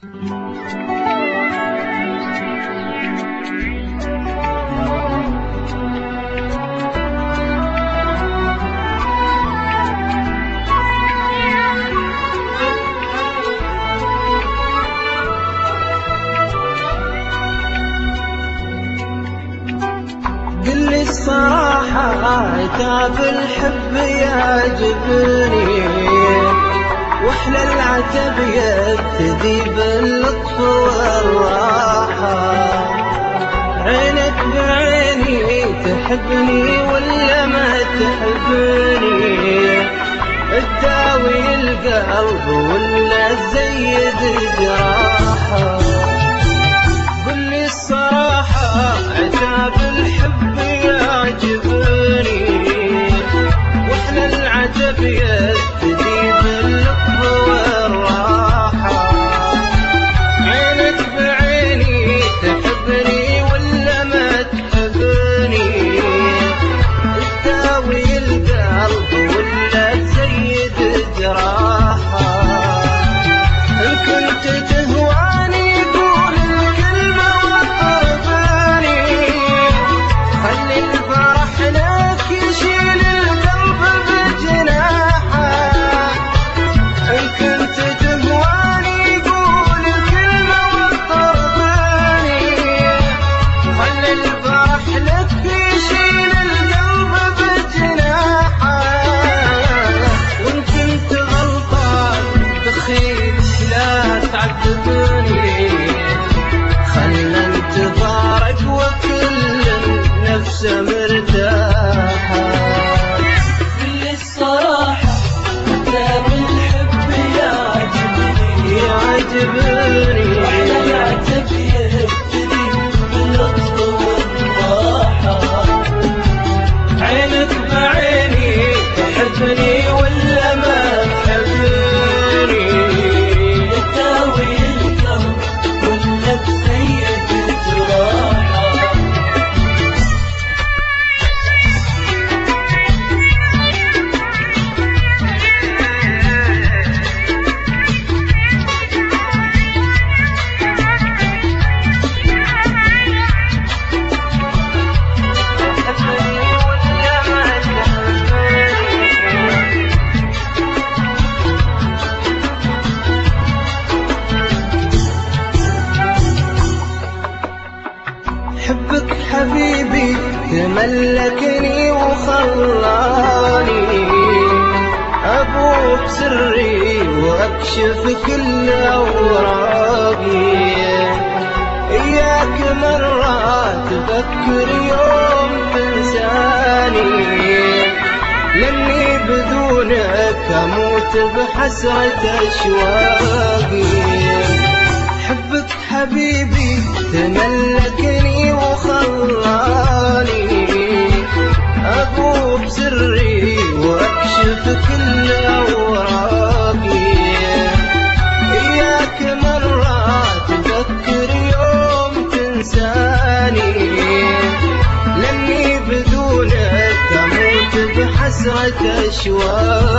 قل الصراحة عتاب الحب يعجبني، واحلى العتب يبتدي باللطف والراحة. عينك بعيني تحبني ولا ما تحبني؟ تداوي القلب ولا تزيد جراحة؟ قل لي الصراحة عتاب الحب يعجبني، واحلى العتب يبتدي باللطف والراحة. عينك بعيني تحبني ولا ما تحبني؟ تداوي القلب ولا تزيد جراحة؟ إن كنت تهواني قول الكلمة واطربني، خلي الفرح لك يشيل القلب بجناحه. إن كنت تهواني قول الكلمة واطربني، خلي الفرح لك يشيل القلب بجناحه. وإن كنت غلطان بخيل لا تعذبني، خلنا نتفارق وكل نفس مرتاحة. قل الصراحة عتاب الحب يعجبني، وعلى العتب يبتدي باللطف والراحة. عينك بعيني تحبني ولا ما تحبني؟ تداوي القلب ولا تزيد جراحة؟ حبك حبيبي تملكني وخلاني أبوح سري وأكشف كل أوراقي. إياك مرة تفكر يوم تنساني، لأني بدونك أموت بحسرة أشواقي. حبك حبيبي تملكني وخلاني أبوح سري وأكشف كل أوراقي. إياك مرة تفكر يوم تنساني، لأني بدونك أموت بحسرة أشواقي.